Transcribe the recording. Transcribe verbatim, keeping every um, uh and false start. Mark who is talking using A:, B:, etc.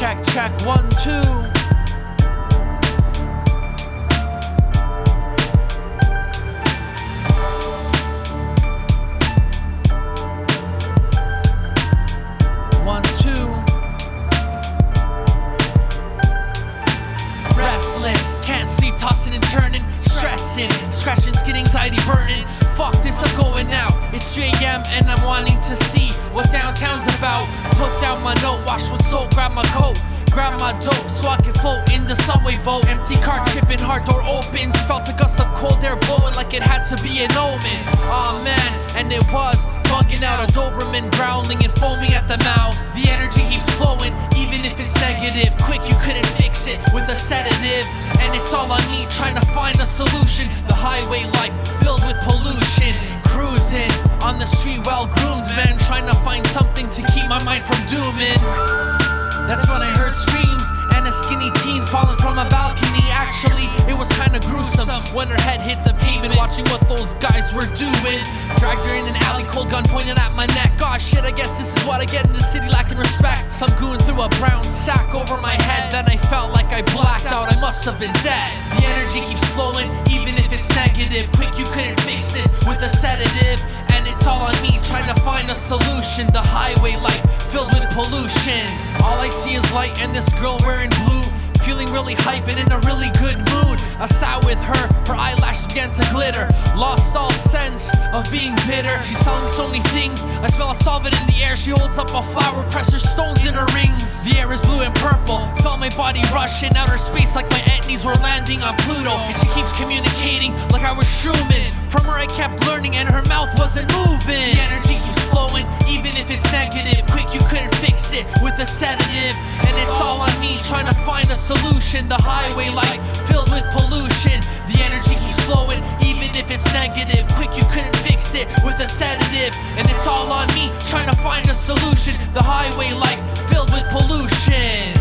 A: Check, check, one, two. One, two. Restless, can't sleep, tossing and turning, stressing, scratching, skin, anxiety burning. Fuck this, I'm going out. It's three A M and I'm wanting to see what downtown's about. Put down my note, wash with soap, grab my coat, grab my dope, so I can float in the subway boat. Empty car chipping, hard door opens. Felt a gust of cold air blowing like it had to be an omen. Aw man, and it was bugging out. A Doberman growling and foaming at the mouth. The energy keeps flowing, even if it's negative. Quick, you couldn't fix it with a sedative. And it's all on me, trying to find a solution. The highway life filled with pollution. Cruising on the street, well groomed man, trying to find something to keep my mind from dooming. That's when I heard screams and a skinny teen falling from a balcony. Actually, it was kinda gruesome when her head hit the pavement, watching what those guys were doing. Dragged her in an alley, cold gun pointing at my neck. Oh shit, I guess this is what I get in the city, lacking respect. Some goon threw a brown sack over my head, then I felt like I blacked out, I must have been dead. The energy keeps flowing, even if it's negative. Quick, you couldn't fix this with a sedative. And it's all on me, trying to find a solution. The highway life filled with pollution. All I see is light and this girl wearing blue, feeling really hype and in a really good mood. I sat with her, her eyelashes began to glitter. Lost all sense of being bitter. She's telling me so many things, I smell a solvent in the air. She holds up a flower, presses stones in her rings. The air is blue and purple, felt my body rush in outer space like my etnies were landing on Pluto. And she keeps communicating like I was Schumann. From her I kept learning and her mouth wasn't moving. The energy keeps flowing, even if it's negative. Quick, you couldn't fix it with a sedative. And it's all on me, trying to find a solution. The highway life filled with pollution. The energy keeps flowing, even if it's negative. Quick, you couldn't fix it with a sedative. And it's all on me, trying to find a solution. The highway life filled with pollution.